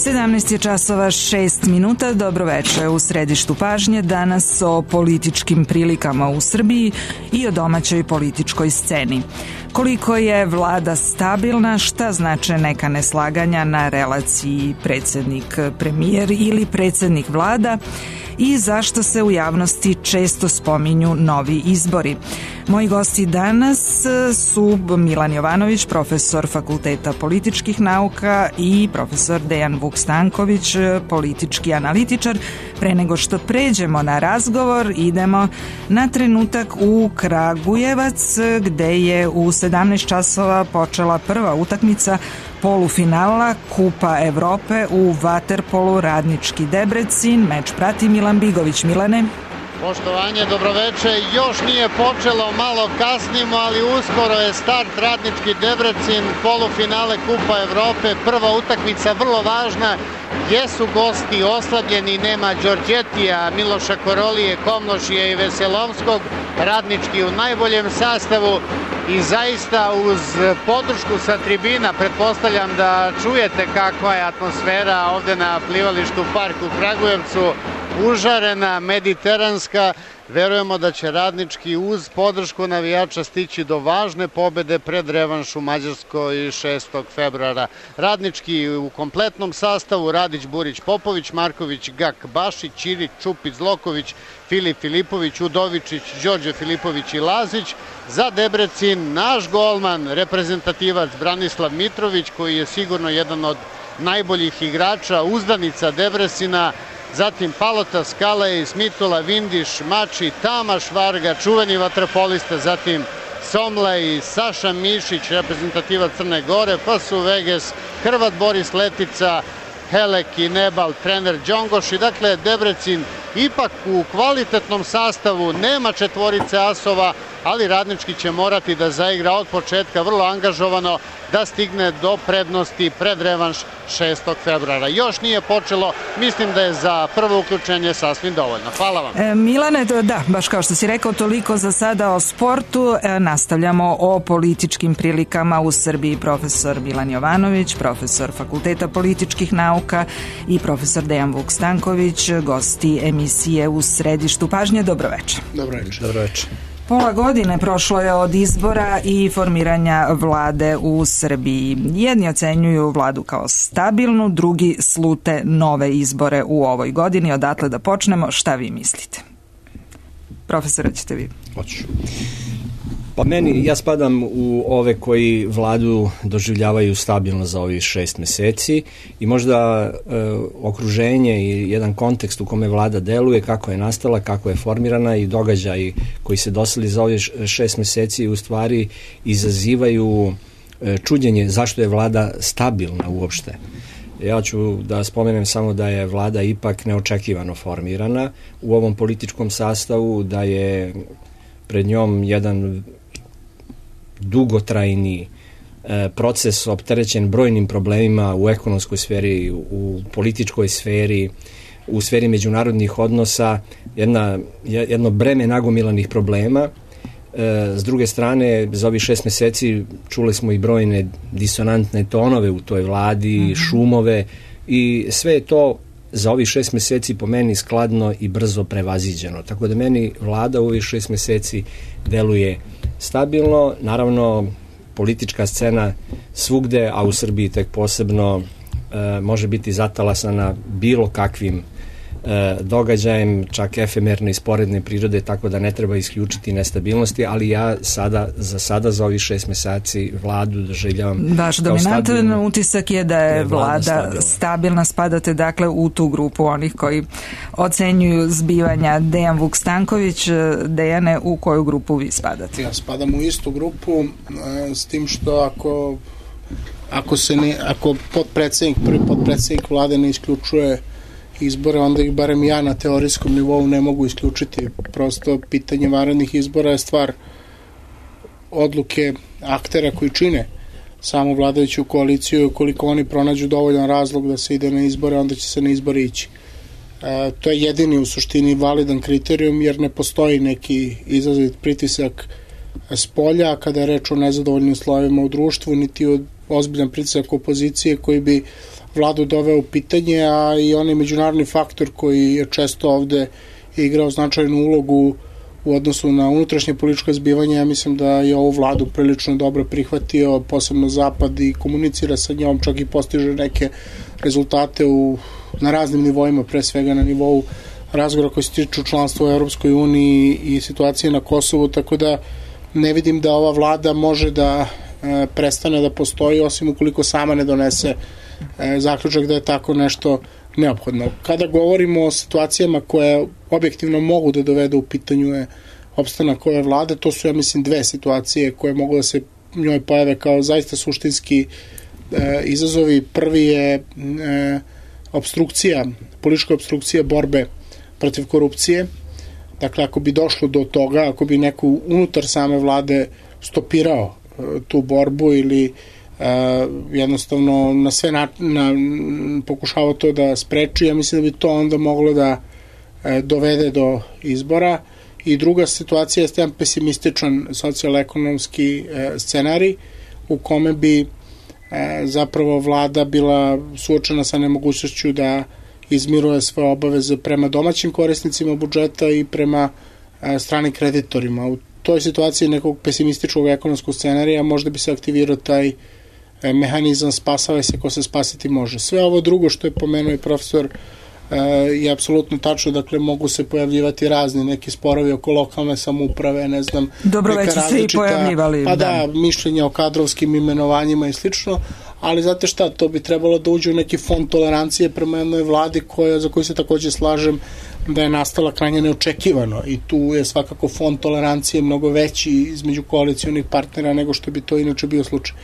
17 je časova 6 minuta, dobroveče u središtu pažnje, danas o političkim prilikama u Srbiji i o domaćoj političkoj sceni. Koliko je vlada stabilna, šta znače neka neslaganja na relaciji predsednik-premijer ili predsednik vlada i zašto se u javnosti često spominju novi izbori. Moji gosti danas su Milan Jovanović, profesor Fakulteta političkih nauka i profesor Dejan Vuk-Stanković, politički analitičar. Pre nego što pređemo na razgovor, idemo na trenutak u Kragujevac, gde je u 17 časova počela prva utakmica polufinala Kupa Evrope u vaterpolu Radnički Debrecin. Meč prati Milan Bigović. Milane. Poštovanje, dobroveče. Još nije počelo, malo kasnimo, ali uskoro je start. Radnički Debrecin, polufinale Kupa Evrope, prva utakmica vrlo važna. Jesu gosti oslabljeni, nema Đorđetija, Miloša Korolije, Komnošije i Veselovskog. Radnički u najboljem sastavu i zaista uz podršku sa tribina, pretpostavljam da čujete kakva je atmosfera ovde na plivalištu Park u Kragujevcu, užarena, mediteranska. Verujemo da će Radnički uz podršku navijača stići do važne pobede pred revanš u Mađarskoj 6. februara. Radnički u kompletnom sastavu: Radić, Burić, Popović, Marković, Gak, Bašić, Ćirić, Čupić, Zloković, Filip Filipović, Udovičić, Đorđe Filipović i Lazić. Za Debrecin naš golman, reprezentativac Branislav Mitrović, koji je sigurno jedan od najboljih igrača, uzdanica Debrecina. Zatim Palota, Skalej, Smitula, Vindiš, Mači, Tamaš Varga, čuveni vaterpolista, zatim Somlej, Saša Mišić, reprezentativac Crne Gore, pa su Veges, Hrvat Boris Letica, Helek i Nebal, trener Đongoš. I dakle, Debrecin ipak u kvalitetnom sastavu, nema četvorice asova, ali Radnički će morati da zaigra od početka vrlo angažovano, da stigne do prednosti pred revanš 6. februara. Još nije počelo, mislim da je za prvo uključenje sasvim dovoljno. Hvala vam. Milane, da, baš kao što si rekao, toliko za sada o sportu. Nastavljamo o političkim prilikama u Srbiji. Profesor Milan Jovanović, profesor Fakulteta političkih nauka i profesor Dejan Vuk-Stanković, gosti emisije u središtu pažnje. Dobroveče. Dobroveče. Pola godine prošlo je od izbora i formiranja vlade u Srbiji. Jedni ocenjuju vladu kao stabilnu, drugi slute nove izbore u ovoj godini. Odatle da počnemo, šta vi mislite? Profesora, ćete vi? Hoću. Pa ja spadam u ove koji vladu doživljavaju stabilno za ovih 6 meseci i možda okruženje i jedan kontekst u kome vlada deluje, kako je nastala, kako je formirana i događaji koji se dosili za ovih 6 meseci u stvari izazivaju čuđenje zašto je vlada stabilna uopšte. Ja ću da spomenem samo da je vlada ipak neočekivano formirana u ovom političkom sastavu, da je pred njom jedan dugotrajni proces opterećen brojnim problemima u ekonomskoj sferi, u političkoj sferi, u sferi međunarodnih odnosa, jedno breme nagomilanih problema. S druge strane, za ovih 6 meseci čuli smo i brojne disonantne tonove u toj vladi, šumove, i sve je to za ovih 6 meseci po meni skladno i brzo prevaziđeno. Tako da meni vlada u ovih 6 meseci deluje stabilno. Naravno, politička scena svugde, a u Srbiji tek posebno, može biti zatalasana bilo kakvim događajem, čak efemerne i sporedne prirode, tako da ne treba isključiti nestabilnosti, ali ja za sada za ovih 6 meseci vladu doživljavam kao stabilno. Vaš dominantan utisak je da je vlada stabilna. Spadate dakle u tu grupu onih koji ocenjuju zbivanja. Dejan Vuk-Stanković, Dejane, u koju grupu vi spadate? Ja spadam u istu grupu, s tim što ako prvi potpredsednik vlade ne isključuje izbore, onda ih barem ja na teorijskom nivou ne mogu isključiti. Prosto pitanje vanrednih izbora je stvar odluke aktera koji čine samu vladajuću koaliciju. Koliko oni pronađu dovoljan razlog da se ide na izbore, onda će se na izbore ići. To je jedini u suštini validan kriterijum, jer ne postoji neki izazov pritisak s polja kada je reč o nezadovoljnim slojevima u društvu, niti od ozbiljan pritisak opozicije koji bi vladu doveo u pitanje, a i onaj međunarodni faktor koji je često ovde igrao značajnu ulogu u odnosu na unutrašnje političko zbivanje. Ja mislim da je ovu vladu prilično dobro prihvatio, posebno Zapad, i komunicira sa njom, čak i postiže neke rezultate na raznim nivoima, pre svega na nivou razgovora koji se tiču članstva u Evropskoj uniji i situacije na Kosovu, tako da ne vidim da ova vlada može da prestane da postoji, osim ukoliko sama ne donese zaključak da je tako nešto neophodno. Kada govorimo o situacijama koje objektivno mogu da dovedu u pitanju je opstanak ove vlade, to su, ja mislim, dve situacije koje mogu da se njoj pojave kao zaista suštinski izazovi. Prvi je politička opstrukcija borbe protiv korupcije. Dakle, ako bi došlo do toga, ako bi neko unutar same vlade stopirao tu borbu ili jednostavno na sve pokušavao to da spreči, ja mislim da bi to onda moglo da dovede do izbora. I druga situacija je jedan pesimističan socijalno-ekonomski scenarij u kome bi zapravo vlada bila suočena sa nemogućnošću da izmiruje svoje obaveze prema domaćim korisnicima budžeta i prema stranim kreditorima. U toj situaciji nekog pesimističkog ekonomskog scenarija možda bi se aktivirao taj mehanizam spasavaj se ko se spasiti može. Sve ovo drugo što je pomenuo i profesor je apsolutno tačno, dakle mogu se pojavljivati razni neki sporovi oko lokalne samouprave, ne znam, dobro, već su se i pojavljivali. Pa da, mišljenja o kadrovskim imenovanjima i slično, ali znate šta, to bi trebalo da uđe u neki fond tolerancije prema jednoj vladi za koju se takođe slažem da je nastala krajnje neočekivano, i tu je svakako fond tolerancije mnogo veći između koalicionih partnera nego što bi to inače bio slučaj.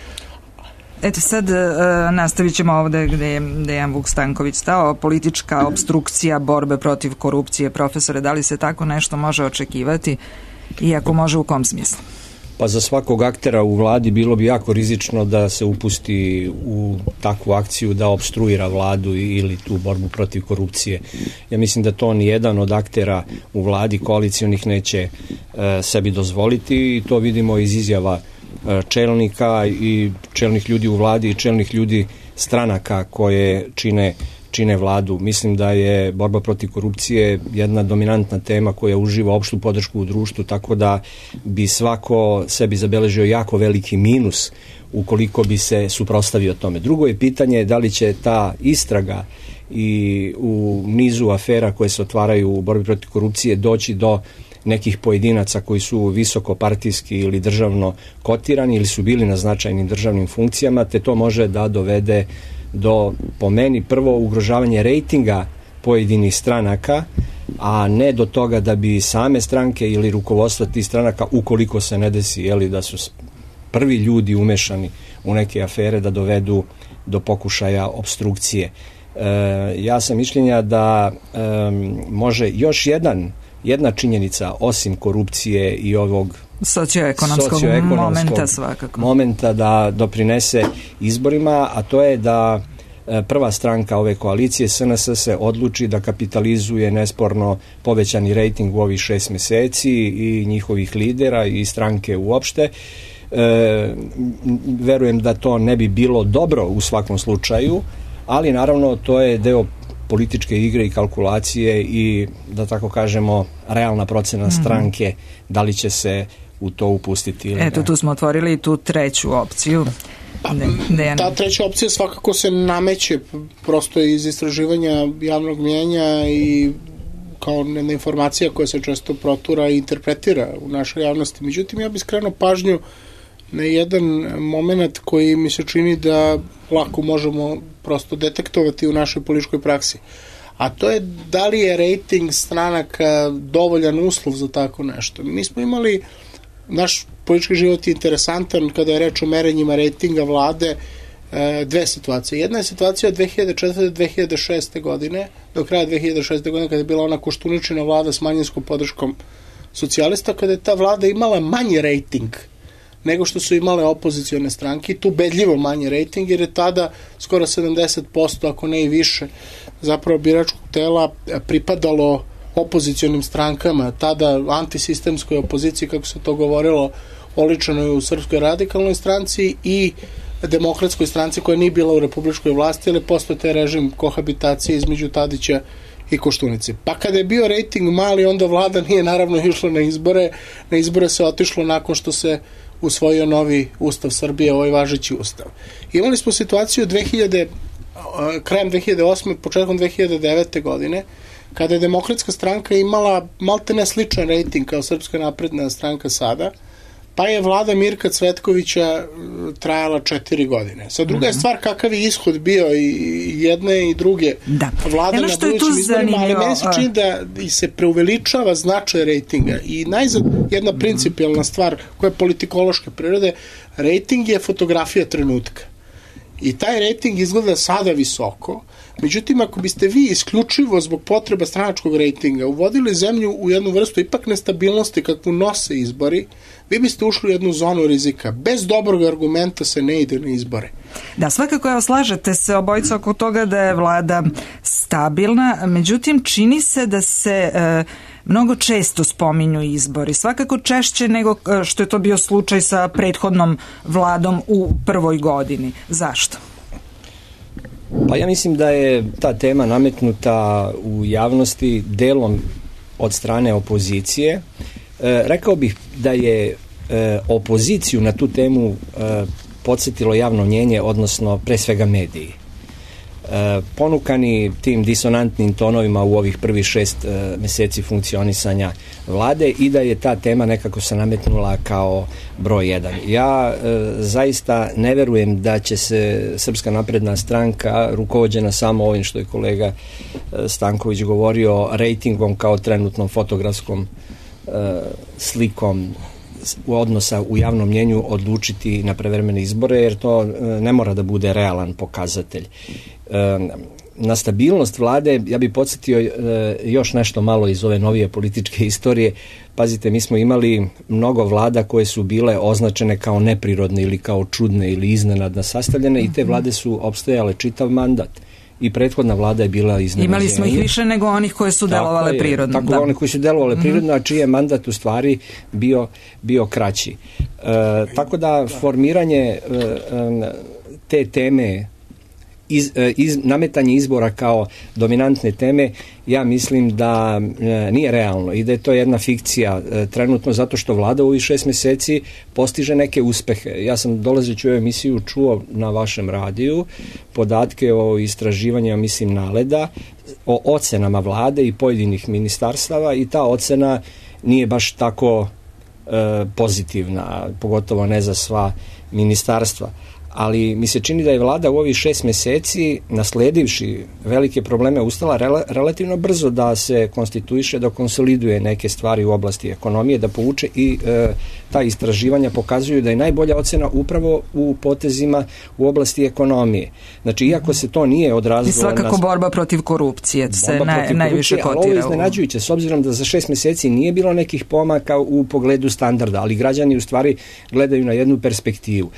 Eto sad nastavit ćemo ovde gde je Dejan Vuk Stanković stao. Politička opstrukcija borbe protiv korupcije. Profesore, da li se tako nešto može očekivati i ako može, u kom smislu? Pa za svakog aktera u vladi bilo bi jako rizično da se upusti u takvu akciju da opstruira vladu ili tu borbu protiv korupcije. Ja mislim da to ni jedan od aktera u vladi koalicionih neće sebi dozvoliti, i to vidimo iz izjava čelnika i čelnih ljudi u vladi i čelnih ljudi stranaka koje čine vladu. Mislim da je borba protiv korupcije jedna dominantna tema koja uživa opštu podršku u društvu, tako da bi svako sebi zabeležio jako veliki minus ukoliko bi se suprotstavio tome. Drugo je pitanje da li će ta istraga i u nizu afera koje se otvaraju u borbi protiv korupcije doći do nekih pojedinaca koji su visokopartijski ili državno kotirani ili su bili na značajnim državnim funkcijama, te to može da dovede do, po meni, prvo ugrožavanje rejtinga pojedinih stranaka, a ne do toga da bi same stranke ili rukovodstva tih stranaka, ukoliko se ne desi da su prvi ljudi umešani u neke afere, da dovedu do pokušaja opstrukcije. Ja sam mišljenja da može još jedna činjenica, osim korupcije i ovog socioekonomskog momenta svakako momenta da doprinese izborima, a to je da prva stranka ove koalicije, SNS, se odluči da kapitalizuje nesporno povećani rejting u ovih 6 meseci i njihovih lidera i stranke uopšte. Verujem da to ne bi bilo dobro u svakom slučaju, ali naravno to je deo političke igre i kalkulacije i, da tako kažemo, realna procena stranke da li će se u to upustiti ili ne. Eto, tu smo otvorili tu treću opciju. Ta treća opcija svakako se nameće prosto iz istraživanja javnog mnijenja i kao jedna informacija koja se često protura i interpretira u našoj javnosti. Međutim, ja bih skrenuo pažnju na jedan moment koji mi se čini da lako možemo prosto detektovati u našoj političkoj praksi. A to je da li je rejting stranaka dovoljan uslov za tako nešto. Mi smo imali, naš politički život je interesantan kada je reč o merenjima rejtinga vlade, dve situacije. Jedna je situacija od 2004. do 2006. godine, do kraja 2006. godine, kada je bila ona Koštuničina vlada s manjinskom podrškom socijalista, kada je ta vlada imala manji rejting nego što su imale opozicione stranke, tu bedljivo manji rejting, jer je tada skoro 70%, ako ne i više, zapravo biračkog tela pripadalo opozicionim strankama, tada antisistemskoj opoziciji, kako se to govorilo, oličeno je u Srpskoj radikalnoj stranci, i Demokratskoj stranci koja nije bila u republičkoj vlasti, ali postoje taj režim kohabitacije između Tadića i Koštunice. Pa kada je bio rejting mali, onda vlada nije naravno išla na izbore. Na izbore se otišlo nakon što se usvojio novi Ustav Srbije, ovaj važeći Ustav. Imali smo situaciju krajem 2008. početkom 2009. godine, kada je Demokratska stranka imala maltene sličan rejting kao Srpska napredna stranka sada, pa je vlada Mirka Cvetkovića trajala 4 godine. Sad druga je stvar kakav je ishod bio i jedne i druge vlade na budućim izborima, ali meni se čini da se preuveličava značaj rejtinga. I najzad jedna principijalna stvar koja je politikološke prirode, rejting je fotografija trenutka. I taj rejting izgleda sada visoko, međutim ako biste vi isključivo zbog potreba stranačkog rejtinga uvodili zemlju u jednu vrstu ipak nestabilnosti kakvu nose izbori, vi biste ušli u jednu zonu rizika. Bez dobrog argumenta se ne ide na izbore. Da, svakako slažete se obojica oko toga da je vlada stabilna, međutim čini se da se mnogo često spominju izbori, svakako češće nego što je to bio slučaj sa prethodnom vladom u prvoj godini. Zašto? Pa ja mislim da je ta tema nametnuta u javnosti delom od strane opozicije. Rekao bih da je opoziciju na tu temu podsjetilo javno mnjenje, odnosno pre svega mediji. Ponukani tim disonantnim tonovima u ovih prvih 6 meseci funkcionisanja vlade i da je ta tema nekako se nametnula kao broj 1. Ja zaista ne verujem da će se Srpska napredna stranka, rukovođena samo ovim što je kolega Stanković govorio, rejtingom kao trenutnom fotografskom slikom odnosa u javnom mnjenju odlučiti na prevremene izbore, jer to ne mora da bude realan pokazatelj. Na stabilnost vlade, ja bih podsjetio još nešto malo iz ove novije političke istorije. Pazite, mi smo imali mnogo vlada koje su bile označene kao neprirodne ili kao čudne ili iznenadno sastavljene i te vlade su opstajale čitav mandat. I prethodna vlada je bila iznenađenja. Imali smo ih više nego onih koje su delovale prirodno. Tako da one koji su delovale prirodno, a čiji je mandat u stvari bio kraći. Tako da formiranje te teme, nametanje izbora kao dominantne teme, ja mislim da nije realno i da je to jedna fikcija trenutno, zato što vlada u ovih 6 meseci postiže neke uspehe. Ja sam dolazeći u emisiju čuo na vašem radiju podatke o istraživanjima, mislim, NALED-a, o ocenama vlade i pojedinih ministarstava i ta ocena nije baš tako pozitivna, pogotovo ne za sva ministarstva. Ali mi se čini da je vlada u ovih 6 meseci, nasledivši velike probleme, ustala relativno brzo da se konstituiše, da konsoliduje neke stvari u oblasti ekonomije, da povuče i ta istraživanja pokazuju da je najbolja ocena upravo u potezima u oblasti ekonomije. Znači, iako se to nije odrazilo... I svakako borba protiv korupcije se najviše kotira. Ali ovo je iznenađujuće, s obzirom da za 6 meseci nije bilo nekih pomaka u pogledu standarda, ali građani u stvari gledaju na jednu perspektivu.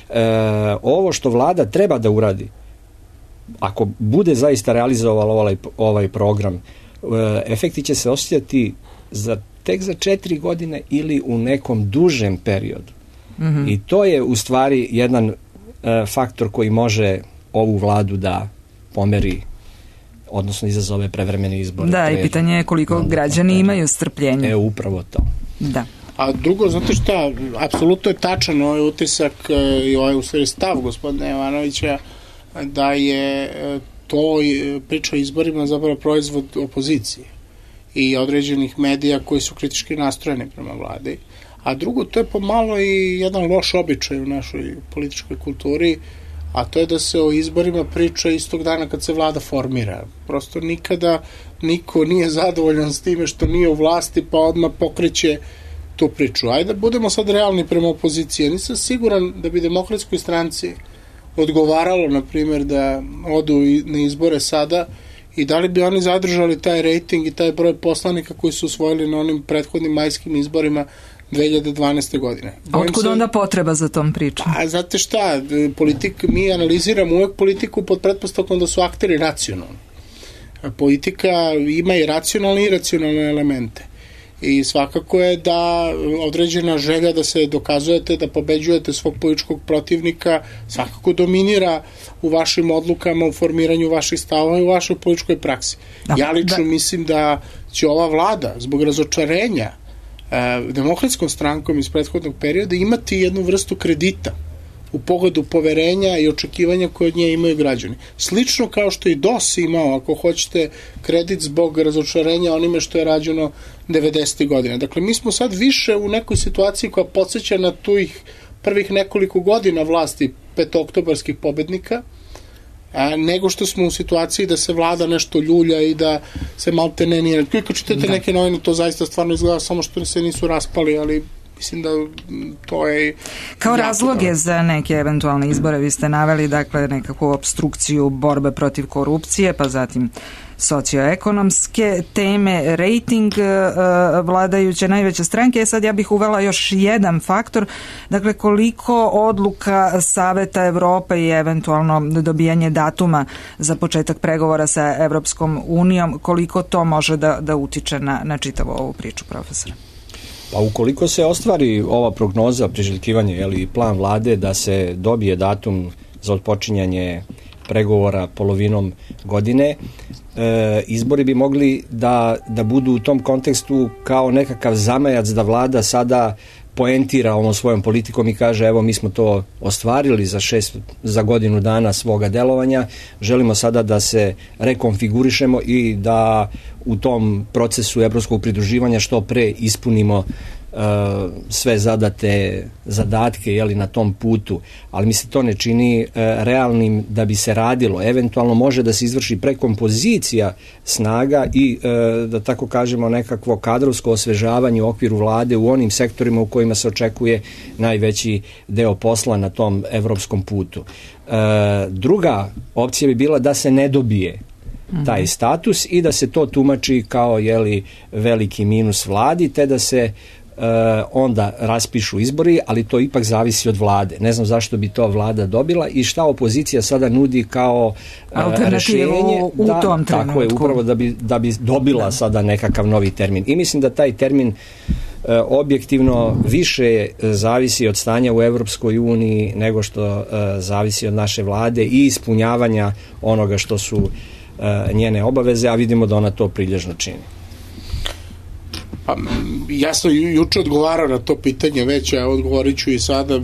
Ovo što vlada treba da uradi, ako bude zaista realizovala ovaj program, efekti će se osjetiti tek za 4 godine ili u nekom dužem periodu. I to je u stvari jedan faktor koji može ovu vladu da pomeri, odnosno izazove prevremene izbore. Da, i pitanje je koliko građani imaju strpljenje. Upravo to. Da. A drugo, znate šta, apsolutno je tačan ovaj utisak i ovaj u stvari stav gospodina Jovanovića da je to priča o izborima zapravo proizvod opozicije i određenih medija koji su kritički nastrojeni prema vladi. A drugo, to je pomalo i jedan loš običaj u našoj političkoj kulturi, a to je da se o izborima priča istog dana kad se vlada formira. Prosto nikada niko nije zadovoljan s time što nije u vlasti pa odmah pokreće tu priču. Ajde da budemo sad realni prema opoziciji. Nisam siguran da bi Demokratskoj stranci odgovaralo, na primjer, da odu na izbore sada i da li bi oni zadržali taj rejting i taj broj poslanika koji su usvojili na onim prethodnim majskim izborima 2012. godine. Otkud onda potreba za tom pričom? A znate šta, mi analiziramo uvek politiku pod pretpostavkom da su akteri racionalni. Politika ima i racionalne i iracionalne elemente. I svakako je da određena želja da se dokazujete, da pobeđujete svog političkog protivnika, svakako dominira u vašim odlukama, u formiranju vaših stavova i u vašoj političkoj praksi. Ja lično mislim da će ova vlada zbog razočarenja Demokratskom strankom iz prethodnog perioda imati jednu vrstu kredita u pogledu poverenja i očekivanja koje od nje imaju građani. Slično kao što i DOS imao, ako hoćete, kredit zbog razočarenja onime što je rađeno 90. godina. Dakle, mi smo sad više u nekoj situaciji koja podsjeća na tih prvih nekoliko godina vlasti petooktobarskih pobednika, nego što smo u situaciji da se vlada nešto ljulja i da se malte ne nije. Kako čitate neke novine, to zaista stvarno izgleda samo što se nisu raspali, ali mislim da to je... Kao razloge za neke eventualne izbore vi ste naveli, dakle, nekakvu obstrukciju borbe protiv korupcije, pa zatim socioekonomske teme, rejting vladajuće najveće stranke. Sad ja bih uvela još jedan faktor, dakle koliko odluka Saveta Evrope i eventualno dobijanje datuma za početak pregovora sa Evropskom unijom, koliko to može da utiče na čitavu ovu priču, profesor? Pa ukoliko se ostvari ova prognoza, priželjkivanje ili plan vlade da se dobije datum za otpočinjanje pregovora polovinom godine, izbori bi mogli da budu u tom kontekstu kao nekakav zamajac da vlada sada poentira ovom svojom politikom i kaže evo mi smo to ostvarili za godinu dana svoga delovanja, želimo sada da se rekonfigurišemo i da u tom procesu evropskog pridruživanja što pre ispunimo sve zadate zadatke na tom putu, ali mi se to ne čini realnim da bi se radilo. Eventualno može da se izvrši prekompozicija snaga i da tako kažemo nekakvo kadrovsko osvežavanje u okviru vlade u onim sektorima u kojima se očekuje najveći deo posla na tom evropskom putu. Druga opcija bi bila da se ne dobije taj status i da se to tumači kao veliki minus vladi, te da se onda raspišu izbori, ali to ipak zavisi od vlade. Ne znam zašto bi to vlada dobila i šta opozicija sada nudi kao rešenje u tom trenutku. Tako je, upravo da bi dobila sada nekakav novi termin. I mislim da taj termin objektivno više zavisi od stanja u Evropskoj uniji nego što zavisi od naše vlade i ispunjavanja onoga što su njene obaveze, a vidimo da ona to prilježno čini. Pa, ja sam juče odgovarao na to pitanje već, a odgovorit ću i sada.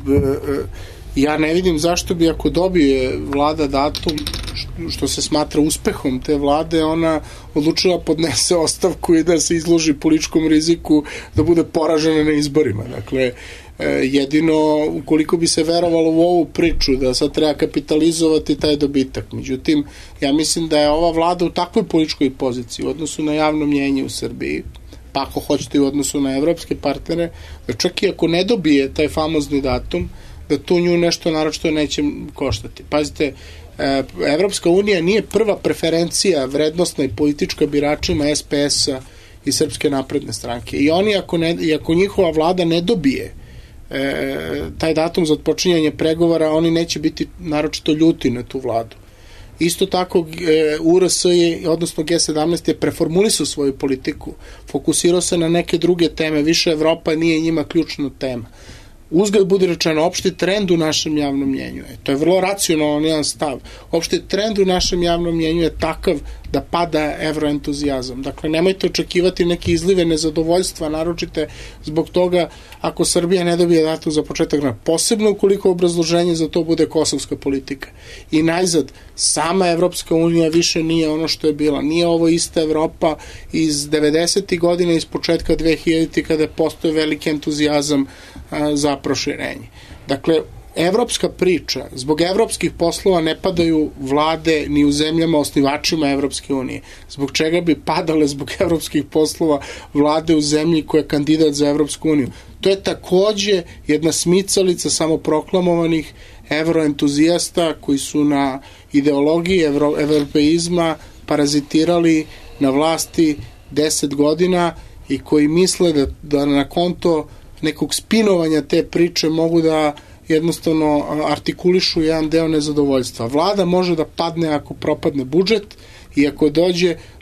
Ja ne vidim zašto bi, ako dobije vlada datum što se smatra uspehom te vlade, ona odlučila podnese ostavku i da se izloži političkom riziku da bude poražena na izborima. Dakle, jedino ukoliko bi se verovalo u ovu priču da sad treba kapitalizovati taj dobitak. Međutim, ja mislim da je ova vlada u takvoj političkoj poziciji u odnosu na javno mnjenje u Srbiji, pa ako hoćete u odnosu na evropske partnere, da čak i ako ne dobije taj famozni datum, da tu nju nešto naročito neće koštati. Pazite, Evropska unija nije prva preferencija vrednostna i politička biračima SPS-a i Srpske napredne stranke. I oni, ako njihova vlada ne dobije taj datum za otpočinjanje pregovora, oni neće biti naročito ljuti na tu vladu. Isto tako URS odnosno G17 je preformulisao svoju politiku, fokusirao se na neke druge teme, više Evropa nije njima ključna tema. Uzgled bude rečeno, opšti trend u našem javnom mnjenju to je vrlo racionalan jedan stav. Opšti trend u našem javnom mnjenju je takav da pada evroentuzijazam. Dakle, nemojte očekivati neke izlive nezadovoljstva, naročite zbog toga ako Srbija ne dobije datum za početak, posebno ukoliko obrazloženje za to bude kosovska politika. I najzad, sama Evropska unija više nije ono što je bila. Nije ovo ista Evropa iz 90. godina, iz početka 2000. kada je postoje veliki entuzijazam za proširenje. Dakle, evropska priča, zbog evropskih poslova ne padaju vlade ni u zemljama osnivačima Evropske unije. Zbog čega bi padale zbog evropskih poslova vlade u zemlji koja je kandidat za Evropsku uniju? To je takođe jedna smicalica samoproklamovanih evroentuzijasta koji su na ideologiji evropeizma parazitirali na vlasti 10 godina i koji misle da na konto nekog spinovanja te priče mogu da jednostavno artikulišu jedan deo nezadovoljstva. Vlada može da padne ako propadne budžet i ako dođe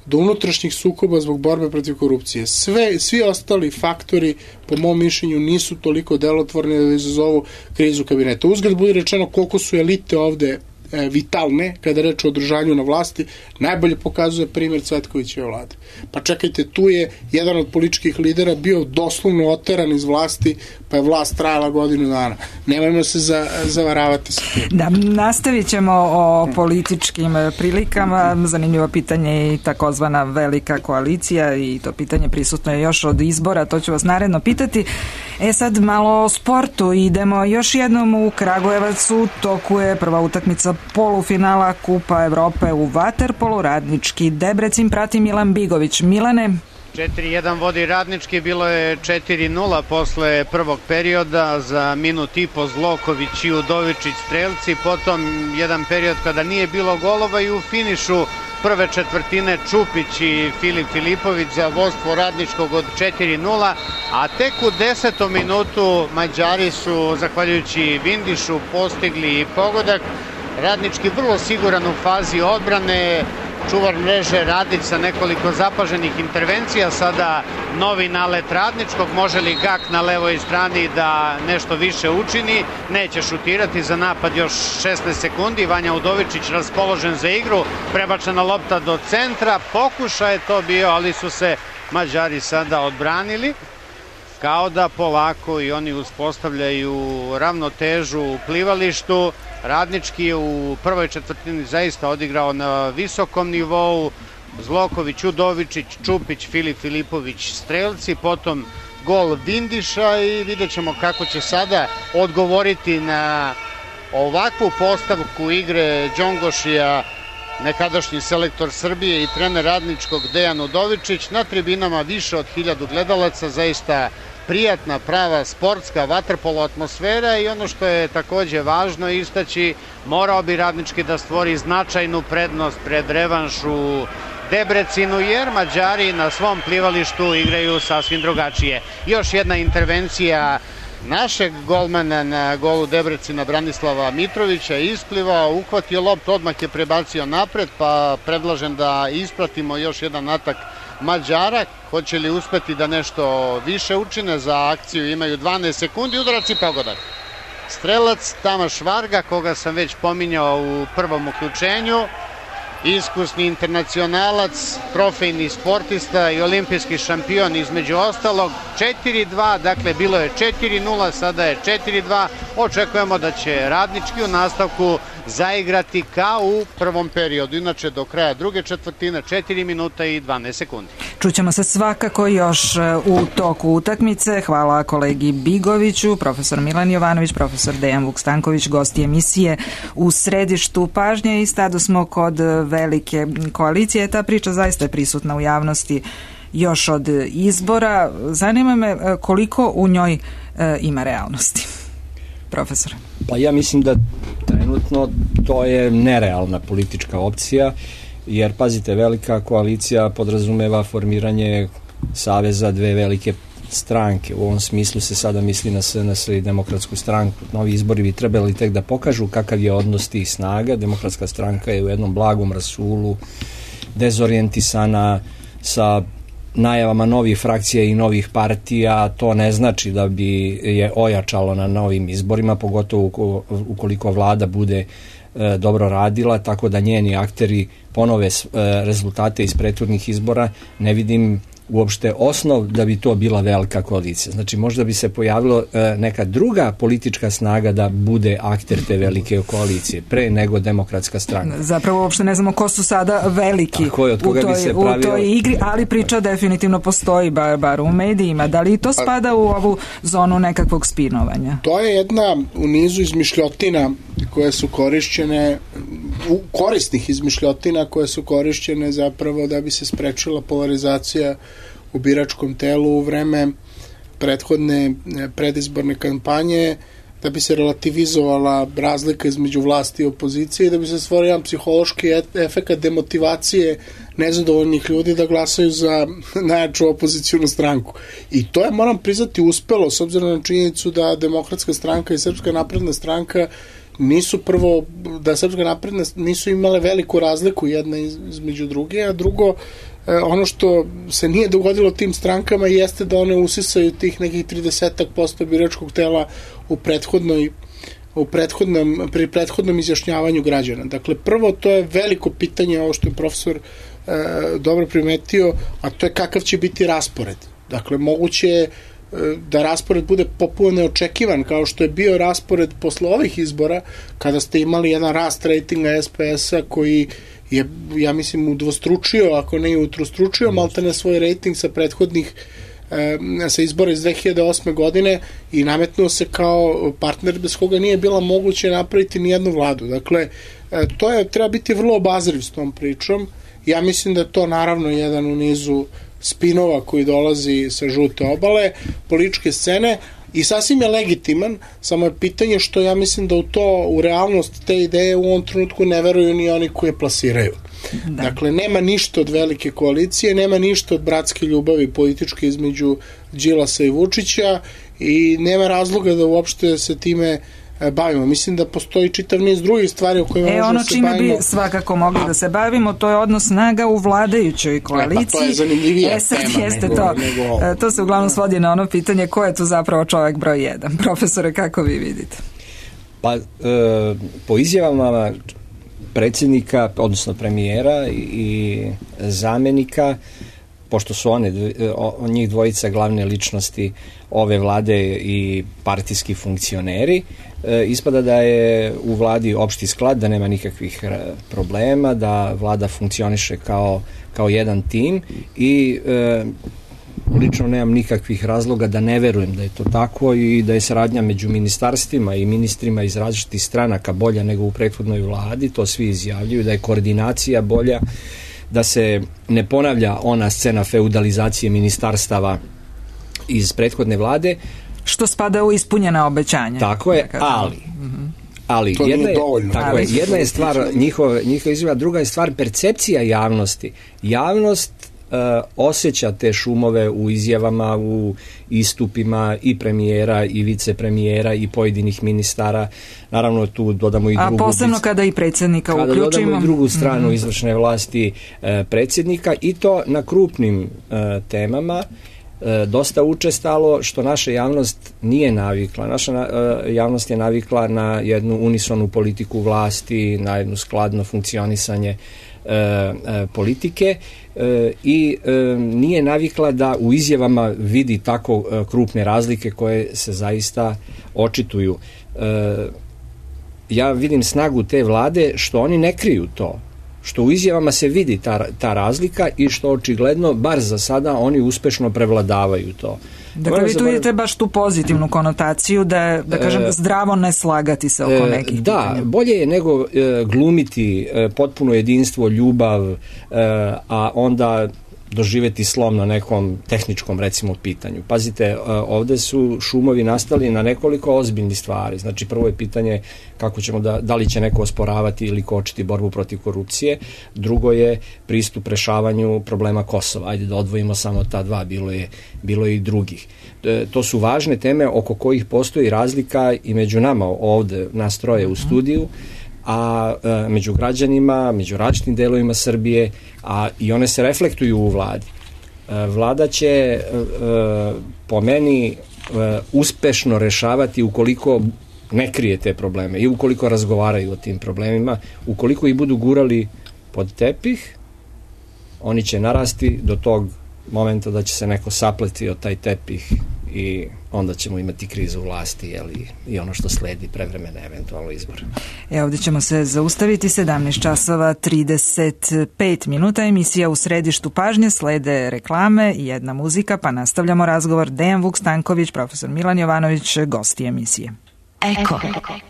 do unutrašnjih sukoba zbog borbe protiv korupcije. Svi ostali faktori, po mom mišljenju, nisu toliko delotvorni da izazovu krizu kabineta. Uzgled bude rečeno koliko su elite ovde vitalne, kada reč o održanju na vlasti, najbolje pokazuje primjer Cvetkovićeve vlade. Pa čekajte, tu je jedan od političkih lidera bio doslovno oteran iz vlasti, pa je vlast trajala godinu dana. Nemojmo se zavaravati sa tim. Da, nastavit ćemo o političkim prilikama. Zanimljivo pitanje je i takozvana velika koalicija i to pitanje prisutno je još od izbora, to ću vas naredno pitati. Sad malo o sportu. Idemo još jednom u Kragujevac. U toku je prva utakmica polufinala Kupa Evrope u vaterpolu. Radnički Debrecin prati Milan Bigović. Milane? 4-1 vodi Radnički, bilo je 4-0 posle prvog perioda, za minut i po Zloković i Udovičić strelci, potom jedan period kada nije bilo golova i u finišu prve četvrtine Čupić i Filip Filipović za vodstvo Radničkog od 4-0, a tek u 10. minutu Mađari su, zahvaljujući Vindišu, postigli pogodak. Radnički vrlo siguran u fazi odbrane, čuvar mreže Radić sa nekoliko zapaženih intervencija, sada novi nalet Radničkog, može li Gak na levoj strani da nešto više učini, neće šutirati, za napad još 16 sekundi, Vanja Udovičić raspoložen za igru, prebačena lopta do centra, pokušaj je to bio, ali su se Mađari sada odbranili, kao da polako i oni uspostavljaju ravnotežu u plivalištu. Radnički je u prvoj četvrtini zaista odigrao na visokom nivou, Zloković, Udovičić, Čupić, Filip Filipović strelci, potom gol Vindiša i vidjet ćemo kako će sada odgovoriti na ovakvu postavku igre Đongošija, nekadašnji selektor Srbije i trener Radničkog Dejan Udovičić. Na tribinama više od 1000 gledalaca, zaista prijatna, prava sportska vaterpolo atmosfera i ono što je takođe važno istaći, morao bi Radnički da stvori značajnu prednost pred revanš u Debrecinu, jer Mađari na svom plivalištu igraju sasvim drugačije. Još jedna intervencija našeg golmana na golu Debrecina Branislava Mitrovića, isplivao, uhvatio loptu, odmah je prebacio napred, pa predlažem da ispratimo još jedan atak Mađara. Hoće li uspeti da nešto više učine? Za akciju imaju 12 sekundi, udarac i pogodak. Strelac Tamaš Varga, koga sam već pominjao u prvom uključenju, iskusni internacionalac, trofejni sportista i olimpijski šampion između ostalog. 4-2, dakle bilo je 4-0, sada je 4-2. Očekujemo da će Radnički u nastavku zaigrati kao u prvom periodu. Inače do kraja druge četvrtine 4 minuta i 12 sekundi. Čućemo se svakako još u toku utakmice. Hvala kolegi Bigoviću, profesor Milan Jovanović, profesor Dejan Vukstanković, gosti emisije U središtu pažnje, i stado smo kod velike koalicije. Ta priča zaista je prisutna u javnosti još od izbora. Zanima me koliko u njoj ima realnosti. Profesor. Pa ja mislim da trenutno to je nerealna politička opcija, jer pazite, velika koalicija podrazumeva formiranje saveza dve velike stranke. U ovom smislu se sada misli na SNS i Demokratsku stranku. Novi izbori bi trebali tek da pokažu kakav je odnos tih snaga. Demokratska stranka je u jednom blagom rasulu, dezorijentisana, sa najavama novih frakcija i novih partija. To ne znači da bi je ojačalo na novim izborima, pogotovo ukoliko vlada bude dobro radila, tako da njeni akteri ponove rezultate iz prethodnih izbora. Ne vidim uopšte osnov da bi to bila velika koalicija. Znači možda bi se pojavilo neka druga politička snaga da bude akter te velike koalicije, pre nego Demokratska stranka. Zapravo uopšte ne znamo ko su sada veliki u toj igri, ali priča definitivno postoji, bar u medijima. Da li to spada u ovu zonu nekakvog spinovanja? To je jedna u nizu izmišljotina koje su korišćene, korisnih izmišljotina koje su korišćene zapravo da bi se sprečila polarizacija u biračkom telu u vreme prethodne predizborne kampanje, da bi se relativizovala razlika između vlasti i opozicije i da bi se stvorio jedan psihološki efekat demotivacije nezadovoljnih ljudi da glasaju za najjaču opozicijnu stranku. I to je, moram priznati, uspelo, s obzirom na činjenicu da Demokratska stranka i Srpska napredna stranka nisu prvo, da Srpska napredna nisu imale veliku razliku jedna između druge, a drugo, ono što se nije dogodilo tim strankama jeste da one usisaju tih nekih 30% biračkog tela pri prethodnom izjašnjavanju građana. Dakle, prvo, to je veliko pitanje, ovo što je profesor dobro primetio, a to je kakav će biti raspored. Dakle, moguće je da raspored bude popuno neočekivan, kao što je bio raspored posle ovih izbora, kada ste imali jedan rast rejtinga SPS-a koji je, ja mislim, udvostručio, ako ne i utrostručio, maltene svoj rejting sa prethodnih sa izbora iz 2008. godine i nametnuo se kao partner bez koga nije bila moguće napraviti ni jednu vladu. Dakle, treba biti vrlo obazriv s tom pričom. Ja mislim da je to naravno jedan u nizu spinova koji dolazi sa žute obale, političke scene, i sasvim je legitiman, samo je pitanje što ja mislim da u realnost te ideje u ovom trenutku ne veruju ni oni koji je plasiraju. Da. Dakle, nema ništa od velike koalicije, nema ništa od bratske ljubavi političke između Đilasa i Vučića i nema razloga da uopšte se time bavimo. Mislim da postoji čitav niz drugih stvari o kojima možemo ono se bavimo. Čime bi svakako mogli da se bavimo, to je odnos snaga u vladajućoj koaliciji. Pa to je zanimljivija tema. To se uglavnom svodi na ono pitanje ko je tu zapravo čovjek broj 1. Profesore, kako vi vidite? Pa, po izjavama predsjednika, odnosno premijera i zamenika, pošto su njih dvojica glavne ličnosti ove vlade i partijski funkcioneri, ispada da je u vladi opšti sklad, da nema nikakvih problema, da vlada funkcioniše kao jedan tim i lično nemam nikakvih razloga da ne verujem da je to tako i da je saradnja među ministarstvima i ministrima iz različitih stranaka bolja nego u prethodnoj vladi, to svi izjavljuju, da je koordinacija bolja, da se ne ponavlja ona scena feudalizacije ministarstava iz prethodne vlade. Što spada u ispunjena obećanja. Tako je, ali to nije dovoljno. Jedna je stvar njihova izjava, druga je stvar percepcija javnosti. Javnost osjeća te šumove u izjavama, u istupima i premijera i vicepremijera i pojedinih ministara. Naravno, tu dodamo i drugu... A posebno kada i predsjednika uključimo. Kada dodamo i drugu stranu izvršne vlasti predsjednika, i to na krupnim temama, dosta učestalo, što naša javnost nije navikla. Naša javnost je navikla na jednu unisonu politiku vlasti, na jedno skladno funkcionisanje politike i nije navikla da u izjavama vidi tako krupne razlike koje se zaista očituju. Ja vidim snagu te vlade što oni ne kriju to, što u izjavama se vidi ta razlika i što očigledno, bar za sada, oni uspešno prevladavaju to. Dakle, vi tu vidite baš tu pozitivnu konotaciju da kažem, zdravo ne slagati se oko nekih pitanja. Da, bolje je nego glumiti potpuno jedinstvo, ljubav, a onda doživeti slom na nekom tehničkom, recimo, pitanju. Pazite, ovde su šumovi nastali na nekoliko ozbiljnih stvari. Znači, prvo je pitanje kako ćemo da li će neko osporavati ili kočiti borbu protiv korupcije. Drugo je pristup rešavanju problema Kosova. Ajde da odvojimo samo ta dva, bilo je i drugih. To su važne teme oko kojih postoji razlika i među nama ovde, nas troje u studiju, a među građanima, među različitim delovima Srbije, a i one se reflektuju u vladi. Vlada će po meni uspešno rešavati ukoliko ne krije te probleme i ukoliko razgovaraju o tim problemima. Ukoliko ih budu gurali pod tepih, oni će narasti do tog momenta da će se neko sapleti od taj tepih i onda ćemo imati krizu vlasti, jeli, i ono što sledi, prevremene eventualno izbore. Ovdje ćemo se zaustaviti, 17 časova 35 minuta, emisija U središtu pažnje, slede reklame i jedna muzika, pa nastavljamo razgovor. Dejan Vuk Stanković, profesor Milan Jovanović, gosti emisije. Eko.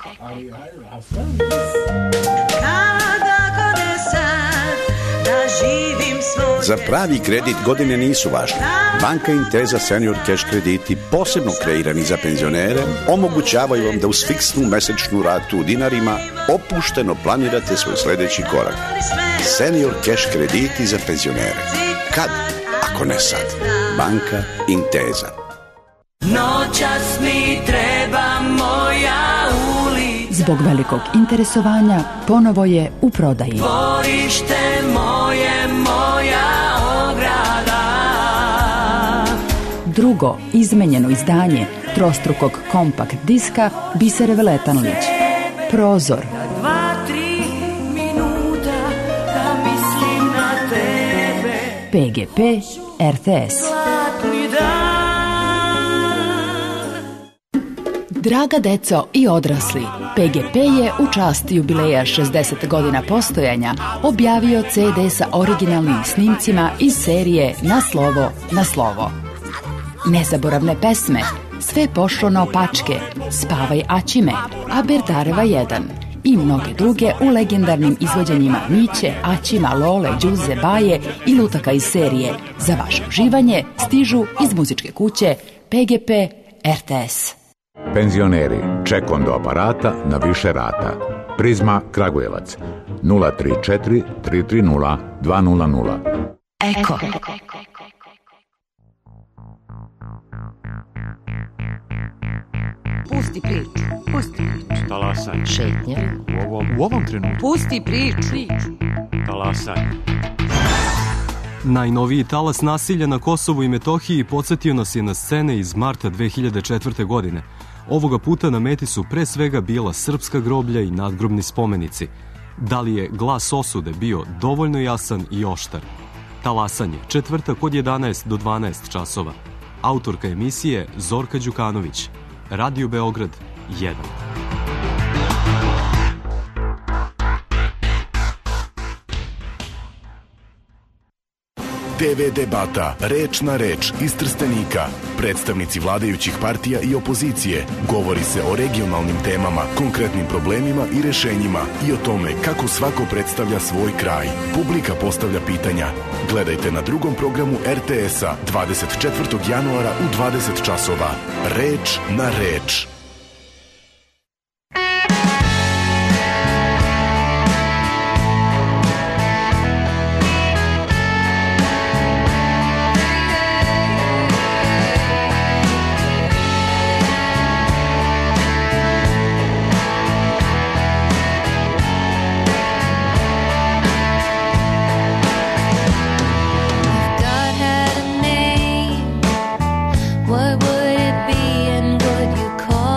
Za pravi kredit godine nisu važne. Banka Intesa Senior Cash krediti, posebno kreirani za penzionere, omogućavaju vam da uz fiksnu mesečnu ratu u dinarima opušteno planirate svoj sledeći korak. Senior Cash krediti za penzionere. Kad, ako ne sad? Banka Intesa. Noćas mi treba moja ulica. Zbog velikog interesovanja ponovo je u prodaji. Dvorište moje, moja drugo izmenjeno izdanje trostrukog kompakt diska Bisere Veletanlić. Prozor. 2-3 minuta da mislim na tebe. PGP RTS. Zlatni dan. Draga deco i odrasli, PGP je u čast jubileja 60 godina postojanja objavio CD sa originalnim snimcima iz serije Na slovo, na slovo. Nezaboravne pesme, Sve pošlo naopačke, Spavaj Aćime, Aberdareva 1 i mnoge druge u legendarnim izvođenjima Miće, Aćima, Lole, Đuze, Baje i lutaka iz serije. Za vaše uživanje stižu iz muzičke kuće PGP RTS. Penzioneri, ček do aparata na više rata. Prizma Kragujevac 034 330 200. Eko. Pusti priču. Pusti priču. Talasanje. Šetnja. U ovom trenutku. Pusti priču. Talasanje. Najnoviji talas nasilja na Kosovu i Metohiji podsjetio nas je na scene iz marta 2004. godine. Ovoga puta na meti su pre svega bila srpska groblja i nadgrobni spomenici. Da li je glas osude bio dovoljno jasan i oštar? Talasanje, četvrtak od 11 do 12 časova. Autorka emisije Zorka Đukanović. Radio Beograd 1. TV debata Reč na reč iz Trstenika. Predstavnici vladajućih partija i opozicije. Govori se o regionalnim temama, konkretnim problemima i rešenjima i o tome kako svako predstavlja svoj kraj. Publika postavlja pitanja. Gledajte na drugom programu RTS-a 24. januara u 20 časova. Reč na reč. What would it be and would you call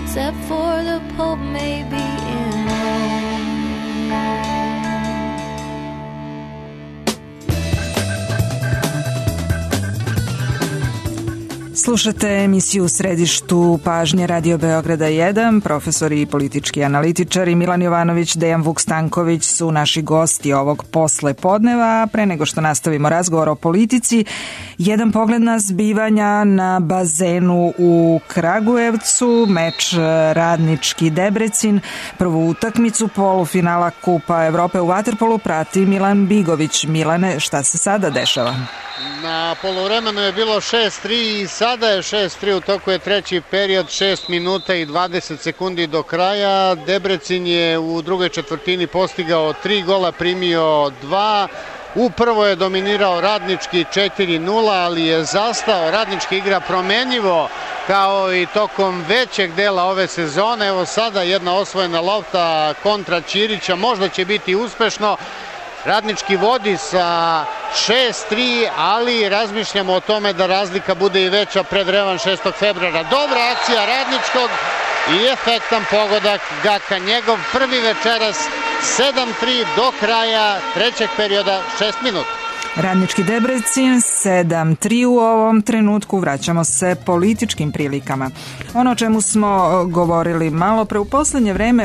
except for the Pope maybe in Rome. Slušate emisiju u središtu pažnje Radio Beograda 1. Profesori i politički analitičari Milan Jovanović, Dejan Vuk-Stanković su naši gosti ovog posle podneva. Pre nego što nastavimo razgovor o politici, jedan pogled na zbivanja na bazenu u Kragujevcu, meč Radnički Debrecin, prvu utakmicu polufinala Kupa Evrope u vaterpolu prati Milan Bigović. Milane, šta se sada dešava? Na poluvremenu je bilo 6-3 i sada je 6-3, u toku je treći period, 6 minuta i 20 sekundi do kraja. Debrecin je u drugoj četvrtini postigao 3 gola, primio 2. U prvo je dominirao Radnički 4-0, ali je zastao. Radnički igra promenjivo kao i tokom većeg dela ove sezone. Evo sada jedna osvojena lopta kontra Ćirića, možda će biti uspešno. Radnički vodi sa 6-3, ali razmišljamo o tome da razlika bude i veća pred revanš 6. februara. Dobra akcija Radničkog i efektan pogodak Gaka. Njegov prvi večeras 7-3 do kraja trećeg perioda 6 minuta. Radnički Debrecin 7-3 u ovom trenutku. Vraćamo se političkim prilikama. Ono o čemu smo govorili malo pre u poslednje vreme,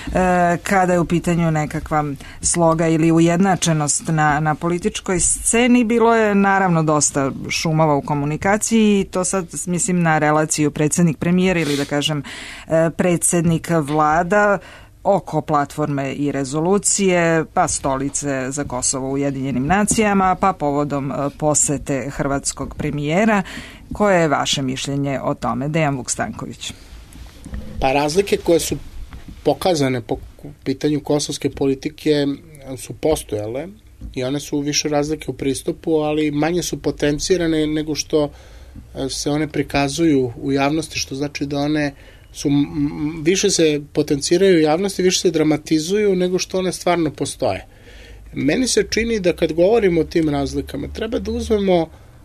kada je u pitanju nekakva sloga ili ujednačenost na političkoj sceni, bilo je naravno dosta šumova u komunikaciji i to sad mislim na relaciju predsednik premijer ili da kažem predsednik vlada oko platforme i rezolucije, pa stolice za Kosovo u Ujedinjenim nacijama, pa povodom posete hrvatskog premijera. Koje je vaše mišljenje o tome? Dejan Vuk-Stanković. Pa razlike koje su pokazane po pitanju kosovske politike su postojale i one su više razlike u pristupu, ali manje su potencirane nego što se one prikazuju u javnosti, što znači da one više se potenciraju u javnosti, više se dramatizuju nego što one stvarno postoje. Meni se čini da kad govorimo o tim razlikama, treba da uzmemo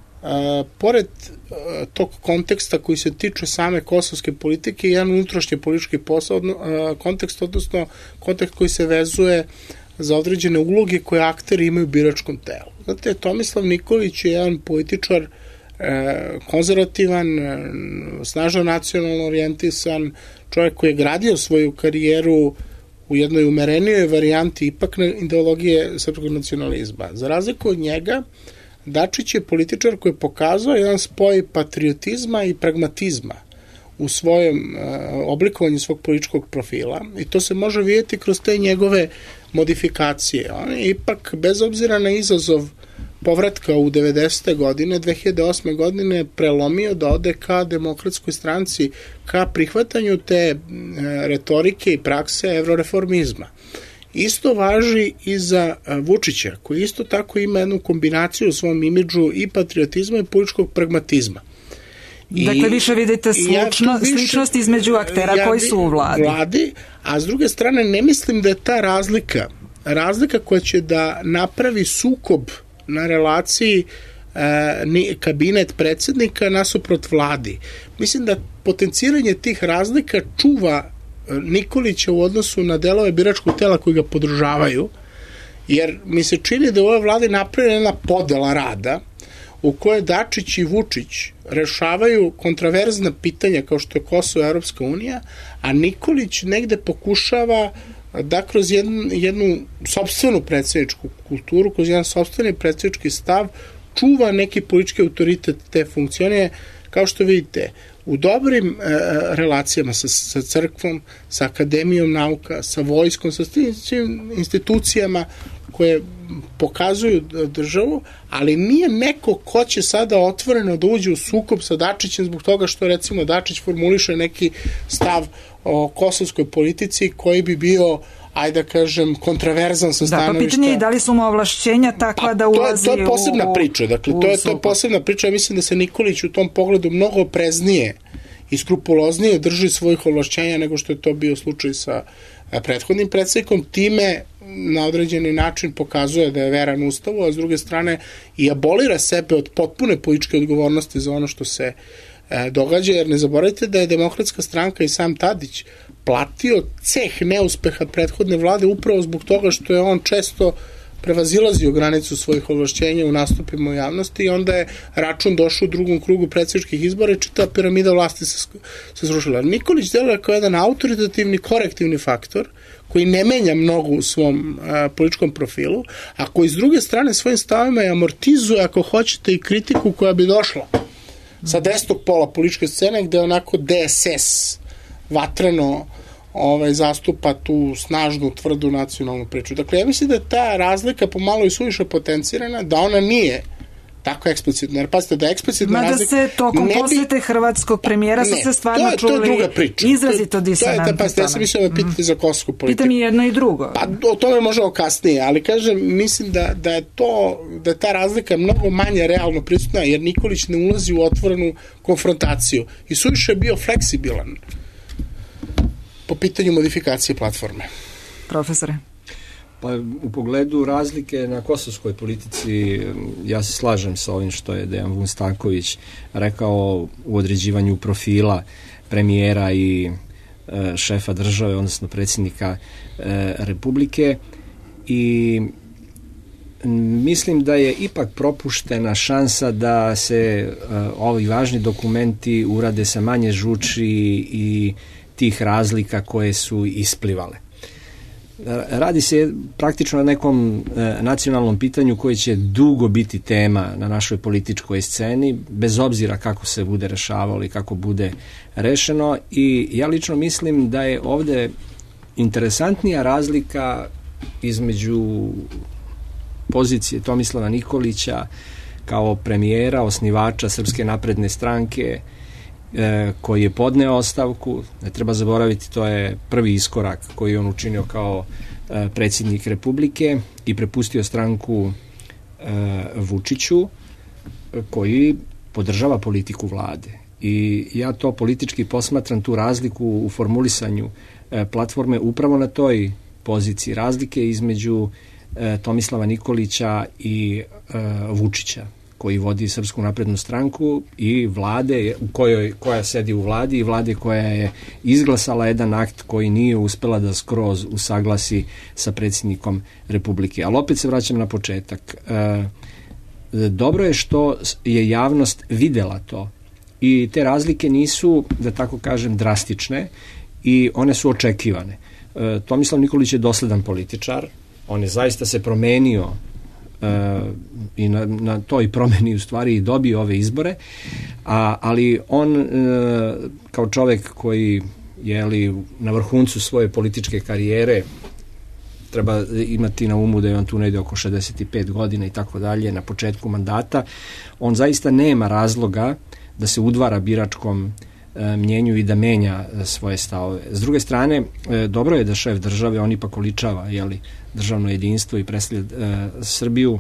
pored tog konteksta koji se tiče same kosovske politike, jedan unutrašnji politički kontekst, odnosno kontekst koji se vezuje za određene uloge koje akteri imaju u biračkom telu. Znate, Tomislav Nikolić je jedan političar konzervativan, snažno nacionalno orijentisan, čovjek koji je gradio svoju karijeru u jednoj umerenijoj varijanti ipak ideologije srpskog nacionalizma. Za razliku od njega, Dačić je političar koji je pokazao jedan spoj patriotizma i pragmatizma u svojem oblikovanju svog političkog profila i to se može vidjeti kroz te njegove modifikacije. On je ipak, bez obzira na izazov povratka u 90. godine, 2008. godine prelomio da ode ka demokratskoj stranci, ka prihvatanju te retorike i prakse evroreformizma. Isto važi i za Vučića, koji isto tako ima jednu kombinaciju u svom imidžu i patriotizma i političkog pragmatizma. Dakle, više vidite sličnost između aktera koji su u vladi. A s druge strane, ne mislim da je ta razlika koja će da napravi sukob na relaciji kabinet predsednika nasuprot vladi. Mislim da potenciranje tih razlika čuva Nikolića u odnosu na delove biračkog tela koji ga podržavaju, jer mi se čini da u ovoj vladi napravljena jedna podela rada u kojoj Dačić i Vučić rešavaju kontraverzna pitanja kao što je Kosovo i Evropska unija, a Nikolić negde pokušava da kroz jednu sopstvenu predsjedničku kulturu, kroz jedan sopstveni predsjednički stav čuva neki politički autoritet te funkcije, kao što vidite, u dobrim relacijama sa crkvom, sa akademijom nauka, sa vojskom, sa svim institucijama koje pokazuju državu, ali nije neko ko će sada otvoreno da uđe u sukob sa Dačićem zbog toga što recimo Dačić formuliše neki stav o kosovskoj politici koji bi bio, ajde da kažem, kontraverzan sa stanovišta. Da, pa pitanje je da li su mu ovlašćenja takva da ulazi to je posebna priča, dakle, to je posebna priča. Ja mislim da se Nikolić u tom pogledu mnogo opreznije i skrupuloznije drži svojih ovlašćenja nego što je to bio slučaj sa prethodnim predsjednikom. Time na određeni način pokazuje da je veran Ustavu, a s druge strane i abolira sebe od potpune političke odgovornosti za ono što se događa, jer ne zaboravite da je Demokratska stranka i sam Tadić platio ceh neuspeha prethodne vlade upravo zbog toga što je on često prevazilazio granicu svojih ovlašćenja u nastupima u javnosti i onda je račun došao u drugom krugu predsjedničkih izbora i čitava piramida vlasti se srušila. Nikolić deluje kao jedan autoritativni, korektivni faktor koji ne menja mnogo u svom političkom profilu, a koji s druge strane svojim stavima i amortizuje, ako hoćete, i kritiku koja bi došla sa desnog pola političke scene, gde onako DSS vatreno zastupa tu snažnu, tvrdu nacionalnu priču. Dakle, ja mislim da je ta razlika pomalo i suviše potencirana, da ona nije tako eksplicitna. Jer pazite, da je eksplicitna razlika... Mada se tokom posete hrvatskog premijera su se stvarno čuli izrazito disonantne stane. Ja sam mislio da pitate za kosovsku politiku. Pitam i jedno i drugo. Pa o tome možemo kasnije, ali kažem, mislim da je ta razlika mnogo manje realno prisutna, jer Nikolić ne ulazi u otvorenu konfrontaciju. I suviše je bio fleksibilan po pitanju modifikacije platforme. Profesore? Pa u pogledu razlike na kosovskoj politici ja se slažem sa ovim što je Dejan Vun Stanković rekao u određivanju profila premijera i šefa države, odnosno predsjednika Republike, i mislim da je ipak propuštena šansa da se ovi važni dokumenti urade sa manje žuči i tih razlika koje su isplivale. Radi se praktično na nekom nacionalnom pitanju koje će dugo biti tema na našoj političkoj sceni, bez obzira kako se bude rešavalo i kako bude rešeno, i ja lično mislim da je ovde interesantnija razlika između pozicije Tomislava Nikolića kao premijera, osnivača Srpske napredne stranke, koji je podneo ostavku. Ne treba zaboraviti, to je prvi iskorak koji je on učinio kao predsjednik Republike i prepustio stranku Vučiću, koji podržava politiku vlade. I ja to politički posmatram, tu razliku u formulisanju platforme upravo na toj poziciji, razlike između Tomislava Nikolića i Vučića, koji vodi Srpsku naprednu stranku, i vlade koja sedi u vladi, i vlade koja je izglasala jedan akt koji nije uspela da skroz usaglasi sa predsjednikom Republike. Ali opet se vraćam na početak. Dobro je što je javnost videla to, i te razlike nisu, da tako kažem, drastične, i one su očekivane. Tomislav Nikolić je dosledan političar, on je zaista se promenio i na toj promeni u stvari i dobio ove izbore, ali on kao čovek koji je na vrhuncu svoje političke karijere, treba imati na umu da je on tu negde oko 65 godina i tako dalje, na početku mandata, on zaista nema razloga da se udvara biračkom mnjenju i da menja svoje stavove. S druge strane, dobro je da šef države, on ipak oličava državno jedinstvo i predstavlja Srbiju,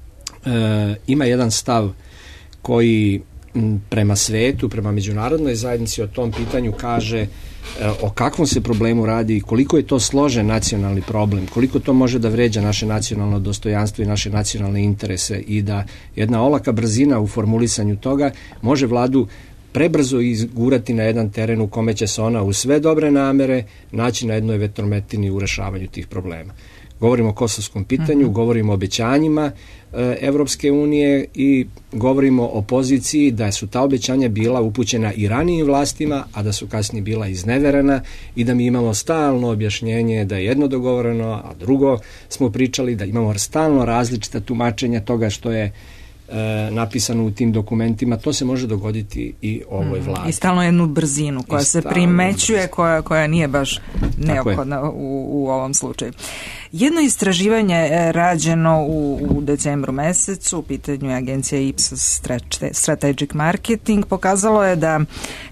ima jedan stav koji prema svetu, prema međunarodnoj zajednici o tom pitanju kaže o kakvom se problemu radi i koliko je to složen nacionalni problem, koliko to može da vređa naše nacionalno dostojanstvo i naše nacionalne interese, i da jedna olaka brzina u formulisanju toga može vladu prebrzo izgurati na jedan teren u kome će se ona uz sve dobre namere naći na jednoj vetrometini u rešavanju tih problema. Govorimo o kosovskom pitanju, govorimo o obećanjima Evropske unije i govorimo o poziciji da su ta obećanja bila upućena i ranijim vlastima, a da su kasnije bila izneverena, i da mi imamo stalno objašnjenje da je jedno dogovoreno, a drugo smo pričali, da imamo stalno različita tumačenja toga što je napisano u tim dokumentima. To se može dogoditi i ovoj vladi. I stalno jednu brzinu koja se primećuje, koja nije baš neophodna u ovom slučaju. Jedno istraživanje rađeno u decembru mesecu, u pitanju je agencija Ipsos Strategic Marketing, pokazalo je da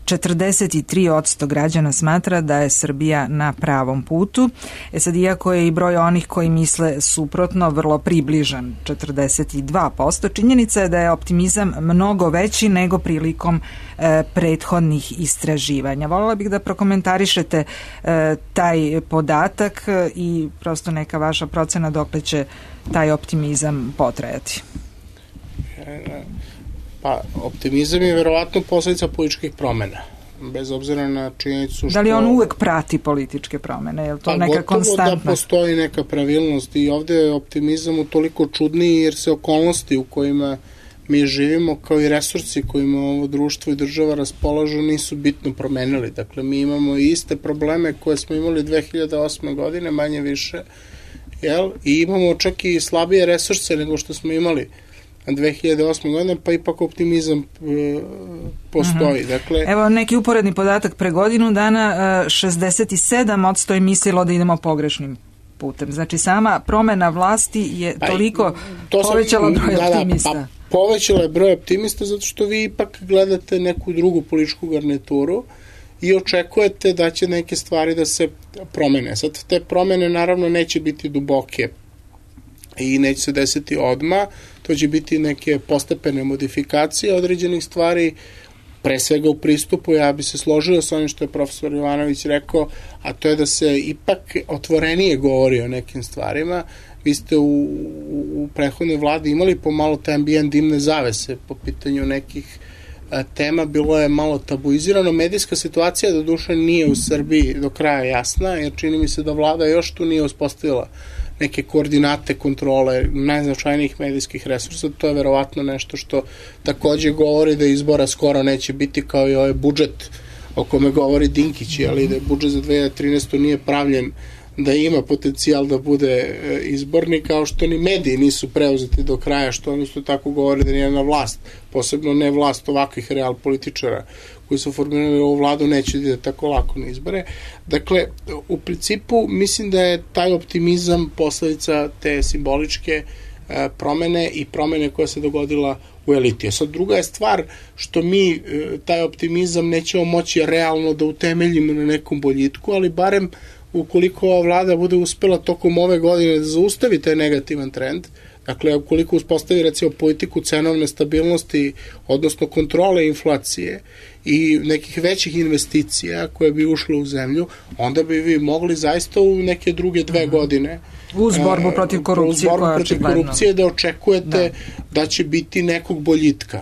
43% građana smatra da je Srbija na pravom putu. Sad, iako je i broj onih koji misle suprotno vrlo približan, 42%, činjenica je da je optimizam mnogo veći nego prilikom prethodnih istraživanja. Voljela bih da prokomentarišete taj podatak i prosto neka vaša procena dokle će taj optimizam potrajati. Pa, optimizam je verovatno posledica političkih promena, bez obzira na činjenicu što... Da li on uvek prati političke promene? Je li to neka konstantna? Da postoji neka pravilnost i ovde je optimizam toliko čudniji jer se okolnosti u kojima mi živimo kao i resursi kojima ovo društvo i država raspolažu nisu bitno promenili. Dakle, mi imamo iste probleme koje smo imali 2008. godine, manje više, jel? I imamo čak i slabije resurse nego što smo imali 2008. godine, pa ipak optimizam postoji. Dakle, evo neki uporedni podatak, pre godinu dana 67% je mislilo da idemo pogrešnim putem. Znači sama promena vlasti je toliko povećala broj optimista. Povećala je broj optimista zato što vi ipak gledate neku drugu političku garnituru i očekujete da će neke stvari da se promene. Sad te promene naravno neće biti duboke i neće se desiti odmah, to će biti neke postepene modifikacije određenih stvari, pre svega u pristupu. Ja bi se složio sa onim što je profesor Jovanović rekao, a to je da se ipak otvorenije govori o nekim stvarima. Vi ste u prethodnoj vladi imali pomalo taj ambijent dimne zavese po pitanju nekih tema, bilo je malo tabuizirano. Medijska situacija do duše nije u Srbiji do kraja jasna, jer čini mi se da vlada još tu nije uspostavila neke koordinate kontrole najznačajnijih medijskih resursa. To je verovatno nešto što takođe govori da izbora skoro neće biti, kao i ovaj budžet o kome govori Dinkić, ali da je budžet za 2013. nije pravljen da ima potencijal da bude izborni, kao što ni mediji nisu preuzeti do kraja, što on isto tako govori da nije na vlast, posebno ne vlast ovakvih real političara koji su formirali ovu vladu, neće da ide tako lako na izbore. Dakle, u principu mislim da je taj optimizam posledica te simboličke promene i promene koja se dogodila u eliti. Sad druga je stvar što mi taj optimizam nećemo moći realno da utemeljimo na nekom boljitku, ali barem ukoliko ova vlada bude uspela tokom ove godine da zaustavi taj negativan trend, dakle, ukoliko uspostavi recimo politiku cenovne stabilnosti, odnosno kontrole inflacije i nekih većih investicija koje bi ušle u zemlju, onda bi vi mogli zaista u neke druge 2 godine uz borbu protiv korupcije, da očekujete da će biti nekog boljitka.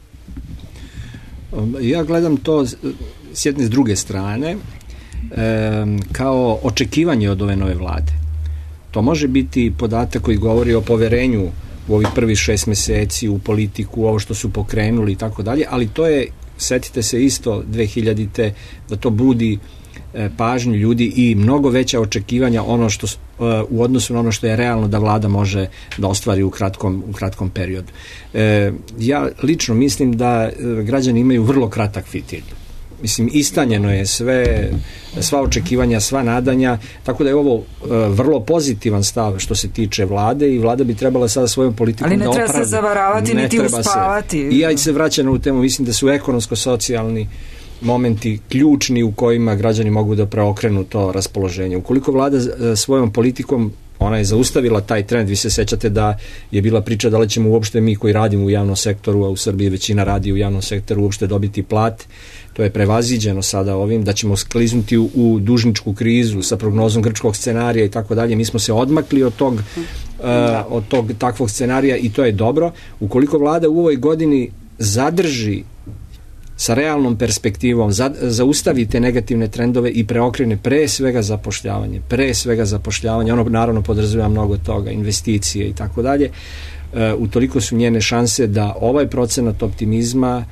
Ja gledam to s jedne s druge strane kao očekivanje od ove nove vlade. To može biti podatak koji govori o poverenju u ovih prvih 6 meseci u politiku, ovo što su pokrenuli i tako dalje, ali to je, setite se isto 2000-te, da to budi pažnju ljudi i mnogo veća očekivanja ono što, u odnosu na ono što je realno da vlada može da ostvari u kratkom periodu. Ja lično mislim da građani imaju vrlo kratak fitilj. Mislim, istanjeno je sva očekivanja, sva nadanja, tako da je ovo vrlo pozitivan stav što se tiče vlade i vlada bi trebala sada svojom politikom da opravda. Ali ne treba se zavaravati, niti uspavati. I ja se vraćam u temu, mislim da su ekonomsko-socijalni momenti ključni u kojima građani mogu da preokrenu to raspoloženje. Ukoliko vlada svojom politikom, ona je zaustavila taj trend, vi se sećate da je bila priča da li ćemo uopšte mi koji radimo u javnom sektoru, a u Srbiji većina radi u javnom sektoru, uopšte dobiti plat. To je prevaziđeno sada ovim, da ćemo skliznuti u dužničku krizu sa prognozom grčkog scenarija i tako dalje. Mi smo se odmakli od tog takvog scenarija i to je dobro. Ukoliko vlada u ovoj godini zadrži sa realnom perspektivom, zaustavite negativne trendove i preokrene pre svega zapošljavanje, ono naravno podrazumeva mnogo toga, investicije i tako dalje, utoliko su njene šanse da ovaj procenat optimizma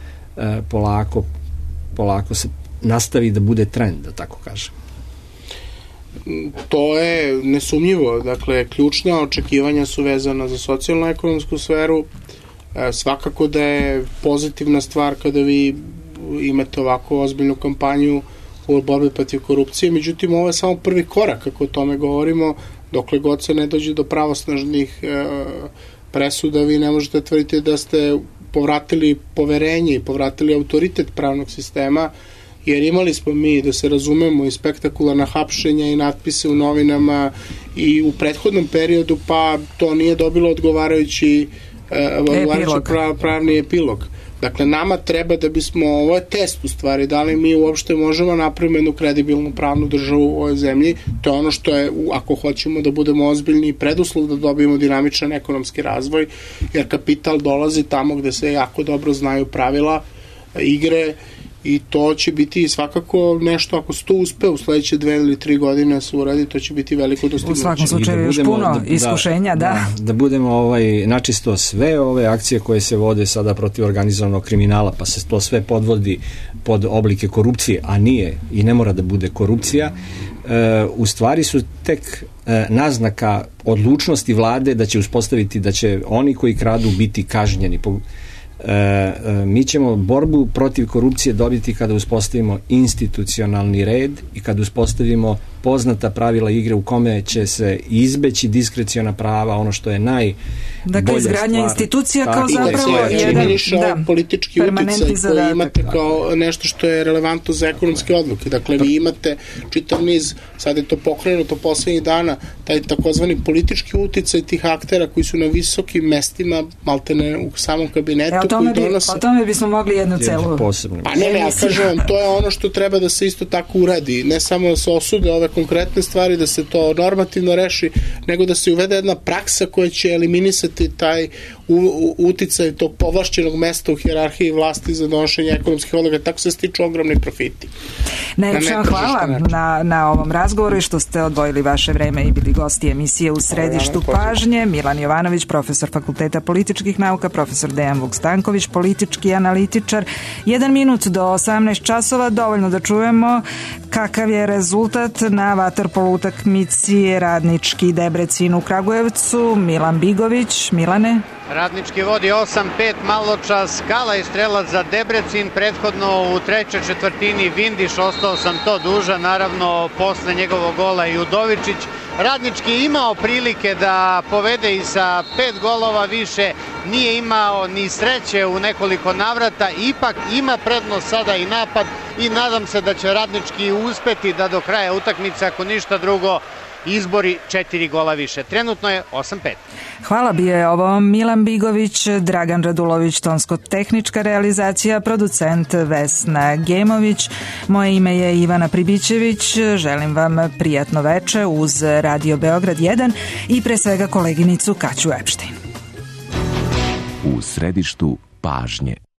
polako se nastavi da bude trend, da tako kažem. To je nesumnjivo, dakle, ključna očekivanja su vezana za socijalno-ekonomsku sferu. Svakako da je pozitivna stvar kada vi imate ovako ozbiljnu kampanju u borbi protiv korupcije, međutim ovo je samo prvi korak, kako o tome govorimo, dokle god se ne dođe do pravosnažnih presuda, vi ne možete tvrditi da ste povratili poverenje i povratili autoritet pravnog sistema, jer imali smo mi, da se razumemo, i spektakularna hapšenja i natpise u novinama i u prethodnom periodu, pa to nije dobilo odgovarajući pravni epilog. Dakle, nama treba da bismo, ovo je test u stvari, da li mi uopšte možemo napraviti jednu kredibilnu pravnu državu u ovoj zemlji, to je ono što je, ako hoćemo da budemo ozbiljni i preduslov da dobijemo dinamičan ekonomski razvoj, jer kapital dolazi tamo gde se jako dobro znaju pravila igre i to će biti svakako nešto, ako se to uspe u sledeće 2 ili 3 godine se uradi, to će biti veliko dostignuće. U svakom slučaju još puno iskušenja, da budemo načisto sve ove akcije koje se vode sada protiv organizovanog kriminala, pa se to sve podvodi pod oblike korupcije, a nije i ne mora da bude korupcija, u stvari su tek naznaka odlučnosti vlade da će uspostaviti, da će oni koji kradu biti kažnjeni. Mi ćemo borbu protiv korupcije dobiti kada uspostavimo institucionalni red i kada uspostavimo poznata pravila igre u kome će se izbeći diskreciona prava, ono što je najbolja stvar. Dakle, izgradnja institucija kao zapravo jedan politički uticaj koji imate kao nešto što je relevantno za ekonomske odluke. Dakle, vi imate čitav niz, sad je to pokrenuto poslednjih dana, taj takozvani politički uticaj tih aktera koji su na visokim mestima, maltene u samom kabinetu. O tome bismo mogli jednu celu. Pa ne, ja kažem vam, to je ono što treba da se isto tako uradi. Ne samo da se osude ove konkretne stvari, da se to normativno reši, nego da se uvede jedna praksa koja će eliminisati taj uticaj tog povlašćenog mesta u hijerarhiji vlasti za donošenje ekonomskih odluka. Tako se stiču ogromni profiti. Najlepše vam hvala na ovom razgovoru i što ste odvojili vaše vreme i bili gosti emisije U središtu pažnje. Milan Jovanović, profesor Fakulteta političkih nauka, profesor Dejan Vukstanković, politički analitičar. 1 minut do 18 časova, dovoljno da čujemo kakav je rezultat na vaterpolo utakmici Radnički Debrecin u Kragujevcu. Milan Bigović. Milane? Radnički vodi 8-5 maločas, Kala i strelac za Debrecin, prethodno u trećoj četvrtini Vindiš, ostao sam to dužan, naravno posle njegovog gola i Udovičić. Radnički imao prilike da povede i sa 5 golova više, nije imao ni sreće u nekoliko navrata, ipak ima prednost sada i napad i nadam se da će Radnički uspeti da do kraja utakmice, ako ništa drugo, izbori 4 gola više. Trenutno je 8-5. Hvala, bio je ovo Milan Bigović, Dragan Radulović, tonsko-tehnička realizacija, producent Vesna Gemović. Moje ime je Ivana Pribićević. Želim vam prijatno veče uz Radio Beograd 1 i pre svega koleginicu Kaću Epštin. U središtu pažnje.